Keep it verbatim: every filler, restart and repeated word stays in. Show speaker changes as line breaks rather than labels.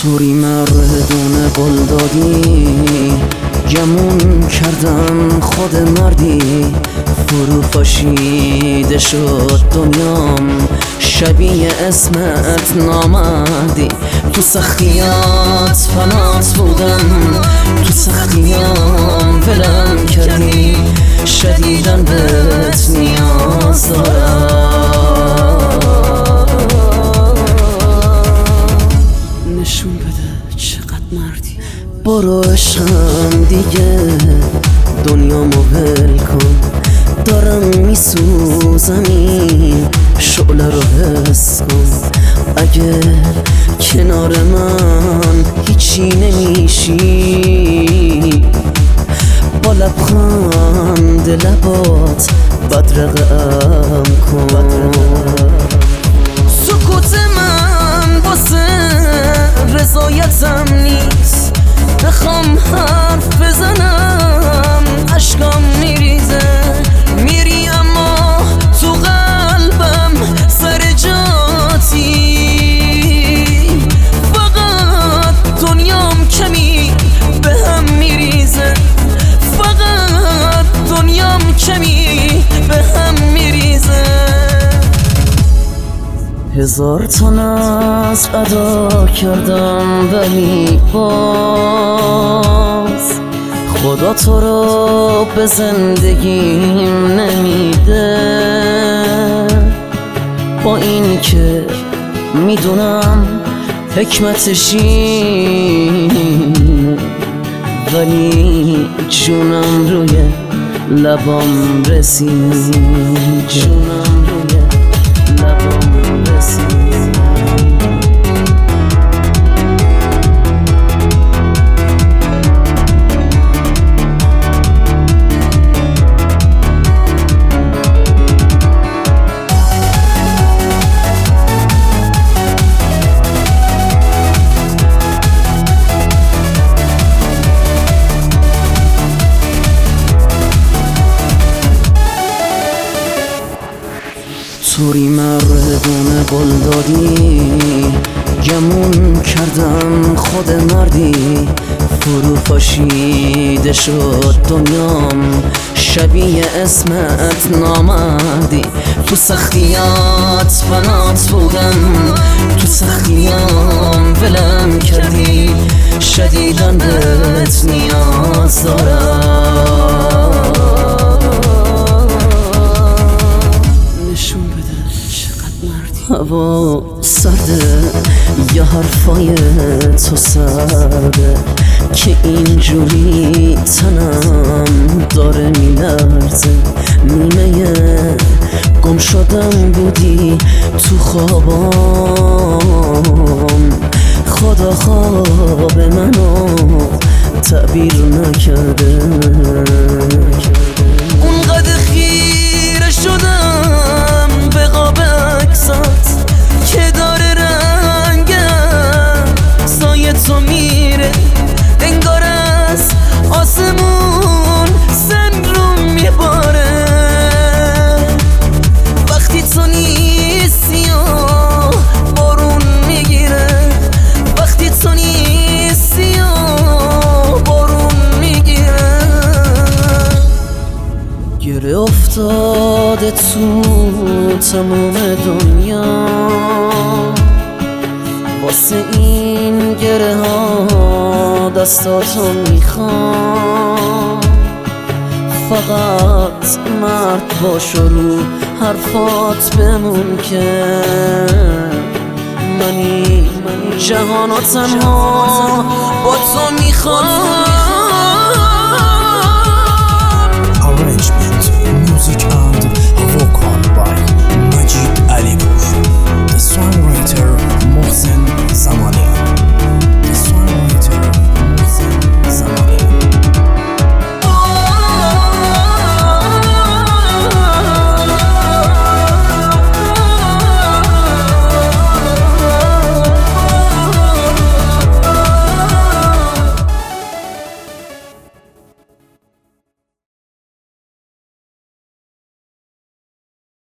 طوری مردونه قل دادی، گمون کردم خود مردی. فرو پاشیده شد دنیام، شبیه اسمت نامردی. تو سختیات فنات بودم، تو سختیام ولم کردی. شدیدن بهت نیاز دارم، نشون بده چقدر مردی. برو عشقم دیگه دنیامو ول کن، دارم میسوزم این شعله رو حس کن. اگه کنار من هیچی نمیشی، با لبخند لبات بدرقم کن. سکوت من واسه رضایتم نیست، بخوام حرف بزنم اشکام میریزه. میری اما تو قلبم سر جاتی، فقط دنیام کمی به هم میریزه. فقط دنیام کمی به هم میریزه. هزار تا ناز ادا کردم ولی باز خدا تو رو به زندگیم نمیده. با این که میدونم حکمتش اینه، ولی جونم روی لبام رسید. جونم روی لبام رسید. طوری مردونه قل دادی، گمون کردم خود مردی. فرو پاشیده شد دنیام، شبیه اسمت نامردی. تو سختیات فنات بودم، تو سختیام ولم کردی. شدیدن بهت نیاز دارم، هوا سرده یا حرفای تو سرده که اینجوری تنم داره میلرزه. نیمه گم شدم بودی تو خوابام، خدا خواب منو تعبیر نکرده. اونقدر خیره شدم به قاب عکسات که داره رنگم سایه تو میره. انگار از آسمون سن رو میباره. وقتی تو نیستی و بارون میگیره، وقتی تو نیستی و بارون میگیره. گره افتاده تو تموم دنیا، واسه این گره ها دستاتو میخوام. فقط مرد باش و رو حرفات بمون که منی جهان و تنها با تو میخوام.